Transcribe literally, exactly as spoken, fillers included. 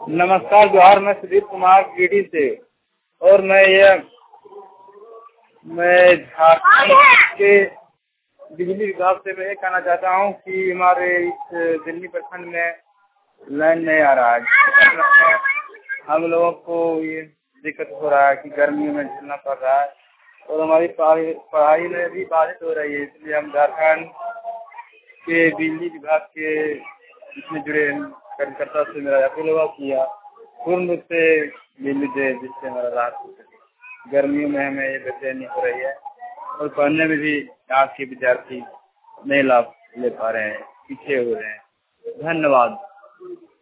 नमस्कार जोहार, मैं सुदीप कुमार गिरी से। और मैं ये मैं झारखंड के बिजली विभाग से मैं ये कहना चाहता हूँ कि हमारे इस दिल्ली प्रखंड में लाइन नहीं आ रहा है। हम लोगों को ये दिक्कत हो रहा है कि गर्मियों में झेलना पड़ रहा है और हमारी पढ़ाई में भी बाधित हो रही है। इसलिए हम झारखंड के बिजली विभाग के इसमें जुड़े कार्यकर्ता से मेरा अभिनव किया, पूर्ण से बिजली दे जिससे हमारा राहत हो सके। गर्मियों में हमें ये बेचैनी हो रही है और पढ़ने में भी आज के विद्यार्थी नहीं लाभ ले पा रहे हैं, पीछे हो रहे हैं। धन्यवाद।